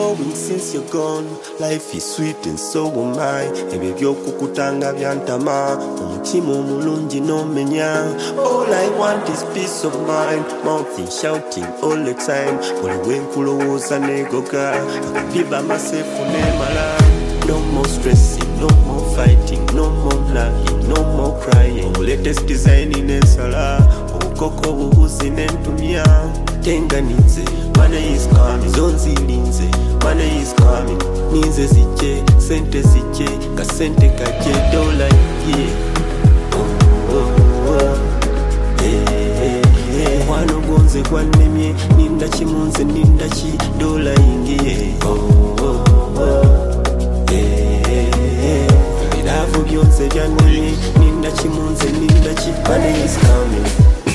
growing since you're gone. Life is sweet and so am I. Ebyo byokukutanga byantama, omutima omulungi nomenya. All I want is peace of mind, mouthing shouting all the time. Buli wenkulowooza negoga, I could be by myself unemala. No more stressing, no more fighting, no more nagging, no more crying. Latest design in Esala, Koko buhuzi nentumia. Tenganize, money is coming. Zonzi linze, money is coming. Nize ziche, sente ziche, kasente kache, dola ye. Wano gonze kwa nemye, nindachi munze nindachi, dola ingie. Love byonse byannemye, nindachi munze nindachi, money is coming.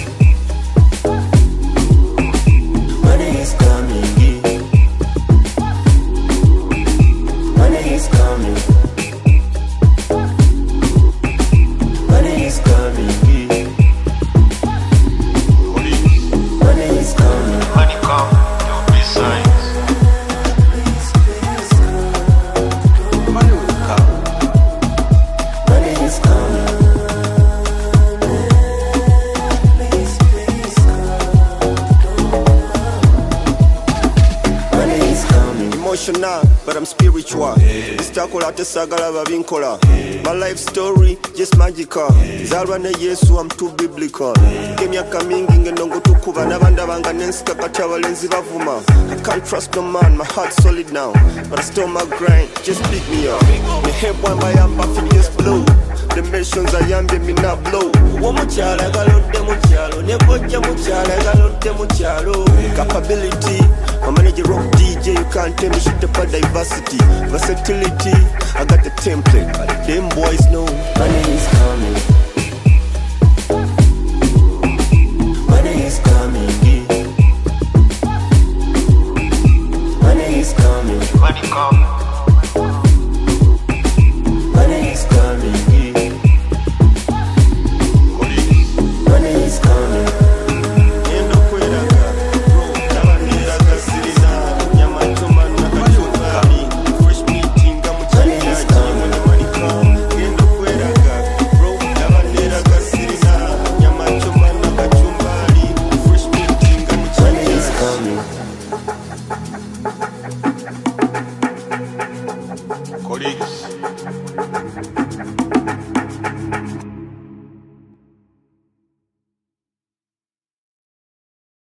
But I'm spiritual. This takola tesagala babinkola. My life story just magical. Zalwa ne Yesu, I'm too biblical. Kemyaka mingi ngendongo tukuba nabanda banga nensika kati abalenzi bavuma. I can't trust no man, my heart's solid now, but I still my grind, just pick me up. Me head one by am fingers blow. The missions I am me not blow. Womuchala galodde muchalo, nebojja muchala galodde muchalo. Capability, my manager rock DJ, you can't tell me shit about diversity, versatility. I got the template, but them boys know money is coming. Money is coming. Money is coming. Money coming. Money is coming. Colleagues.